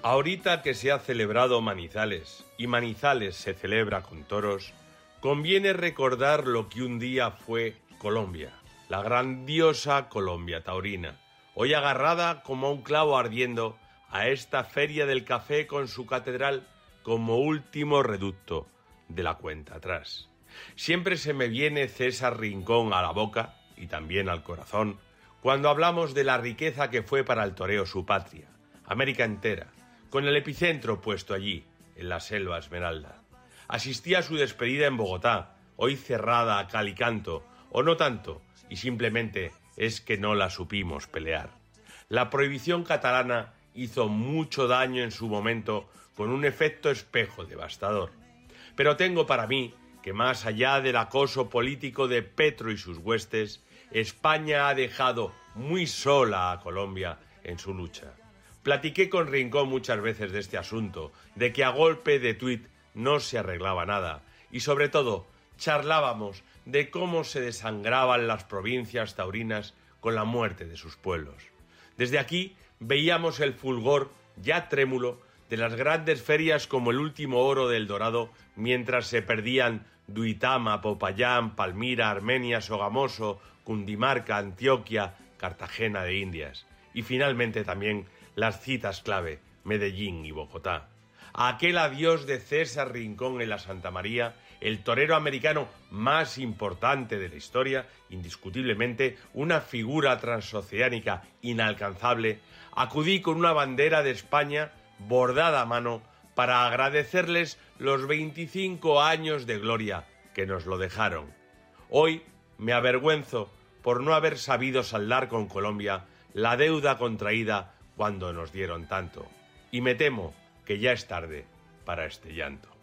Ahorita que se ha celebrado Manizales y Manizales se celebra con toros, conviene recordar lo que un día fue Colombia, la grandiosa Colombia taurina, hoy agarrada como un clavo ardiendo a esta feria del café con su catedral como último reducto de la cuenta atrás. Siempre se me viene César Rincón a la boca y también al corazón cuando hablamos de la riqueza que fue para el toreo su patria, América entera, con el epicentro puesto allí, en la selva esmeralda. Asistí a su despedida en Bogotá, hoy cerrada a cal y canto, o no tanto, y simplemente es que no la supimos pelear. La prohibición catalana hizo mucho daño en su momento con un efecto espejo devastador. Pero tengo para mí que más allá del acoso político de Petro y sus huestes, España ha dejado muy sola a Colombia en su lucha. Platiqué con Rincón muchas veces de este asunto, de que a golpe de tuit no se arreglaba nada, y sobre todo charlábamos de cómo se desangraban las provincias taurinas con la muerte de sus pueblos. Desde aquí veíamos el fulgor, ya trémulo, de las grandes ferias como el último oro del Dorado, mientras se perdían Duitama, Popayán, Palmira, Armenia, Sogamoso, Cundimarca, Antioquia, Cartagena de Indias, y finalmente también las citas clave, Medellín y Bogotá. A aquel adiós de César Rincón en la Santa María, el torero americano más importante de la historia, indiscutiblemente una figura transoceánica inalcanzable, acudí con una bandera de España bordada a mano para agradecerles los 25 años de gloria que nos lo dejaron. Hoy me avergüenzo por no haber sabido saldar con Colombia la deuda contraída cuando nos dieron tanto. Y me temo que ya es tarde para este llanto.